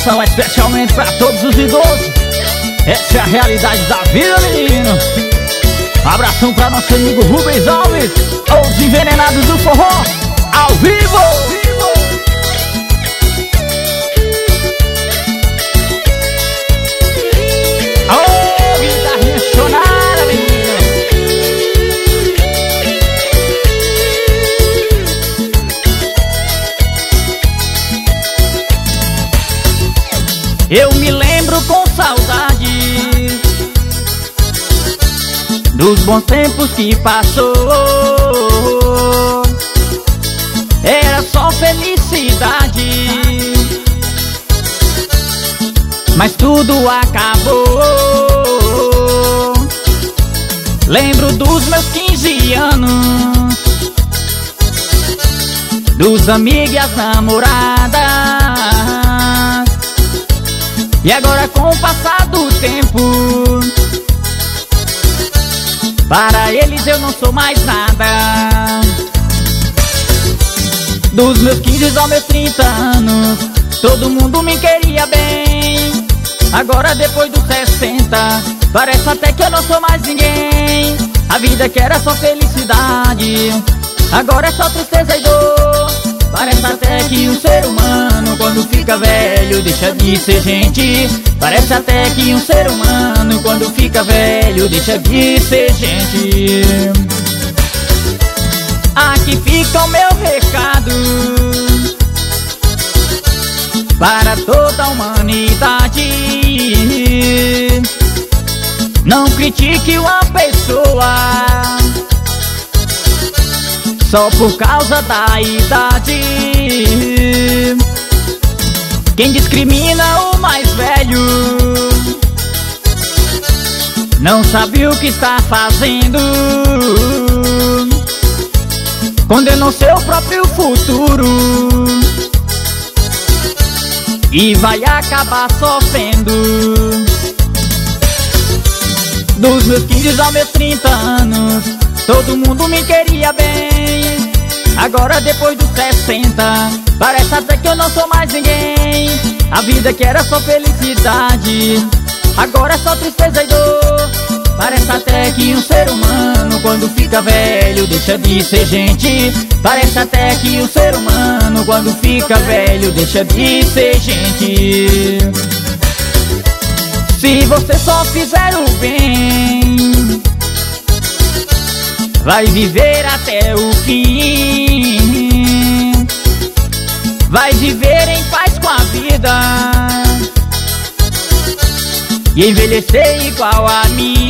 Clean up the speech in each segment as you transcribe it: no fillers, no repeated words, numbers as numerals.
dedicação é especialmente pra todos os idosos. Essa é a realidade da vida, menino. Abração pra nosso amigo Rubens Alves, os envenenados do forró, ao vivo. Oh, guitarrinha chonada, menino. Eu me lembro com saudade dos bons tempos que passou. Era só felicidade, mas tudo acabou. Lembro dos meus 15 anos, dos amigos e as namoradas. E agora com o passar do tempo, para eles eu não sou mais nada. Dos meus 15 aos meus 30 anos, todo mundo me queria bem. Agora depois dos 60, parece até que eu não sou mais ninguém. A vida que era só felicidade, agora é só tristeza e dor. Parece até que um ser humano, quando fica velho, deixa de ser gente. Parece até que um ser humano, quando fica velho, deixa de ser gente. Aqui fica o meu recado para toda a humanidade: não critique uma pessoa só por causa da idade. Quem discrimina o mais velho não sabe o que está fazendo. Condenou seu próprio futuro e vai acabar sofrendo. Dos meus 15 aos meus 30 anos, todo mundo me queria bem. Agora depois dos 60, parece até que eu não sou mais ninguém. A vida que era só felicidade, agora é só tristeza e dor. Parece até que um ser humano, quando fica velho, deixa de ser gente. Parece até que um ser humano, quando fica velho, deixa de ser gente. Se você só fizer o bem, vai viver até o fim. Vai viver em paz com a vida e envelhecer igual a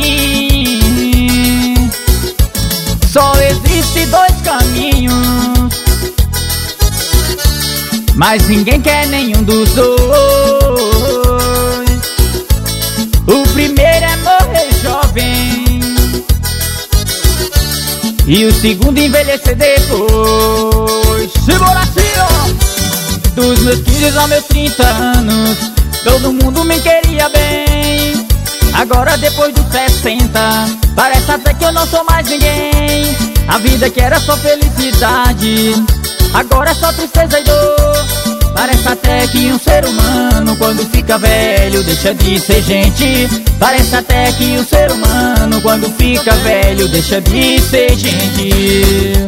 mim. Só existe dois caminhos, mas ninguém quer nenhum dos dois. O primeiro é morrer jovem e o segundo envelhecer depois. Segura assim, ó. Dos meus 15 aos meus 30 anos, todo mundo me queria bem. Agora depois dos 60, parece até que eu não sou mais ninguém. A vida que era só felicidade, agora é só tristeza e dor. Parece até que um ser humano, quando fica velho, deixa de ser gente. Parece até que um ser humano, quando fica velho, deixa de ser gente.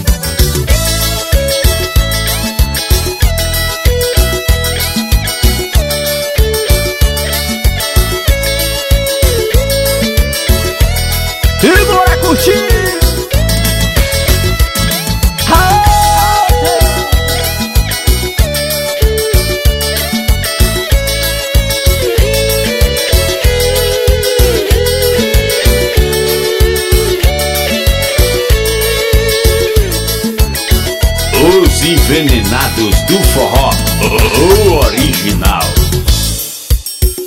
E bora curtir! Os envenenados do forró, o original.